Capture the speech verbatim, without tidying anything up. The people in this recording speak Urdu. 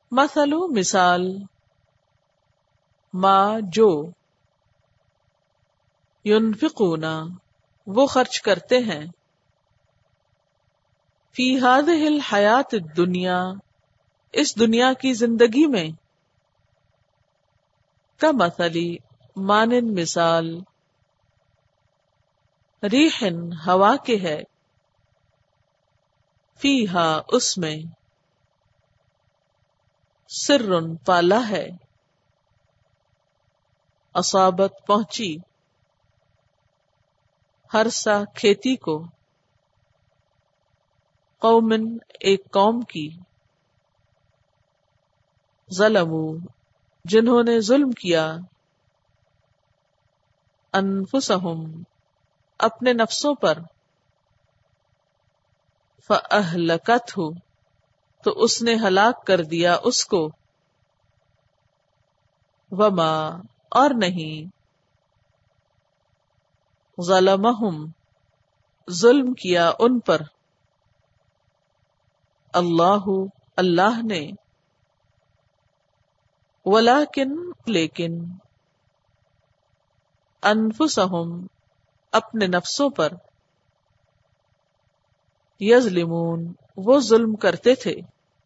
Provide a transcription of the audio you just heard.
مثل مثال، ما جو، ينفقون وہ خرچ کرتے ہیں، فی هذه الحیات الدنیا اس دنیا کی زندگی میں، کمثلی مانند مثال، ریح ہوا کے ہے، فیہا اس میں، سر پالا ہے، اصابت پہنچی، ہرسا کھیتی کو، قومن ایک قوم کی، ظلموا جنہوں نے ظلم کیا، انفسہم اپنے نفسوں پر، فاہلکتہ تو اس نے ہلاک کر دیا اس کو، وما اور نہیں، ظلمہم ظلم کیا ان پر، اللہ اللہ نے، ولیکن لیکن، انفسہم اپنے نفسوں پر، یظلمون وہ ظلم کرتے تھے۔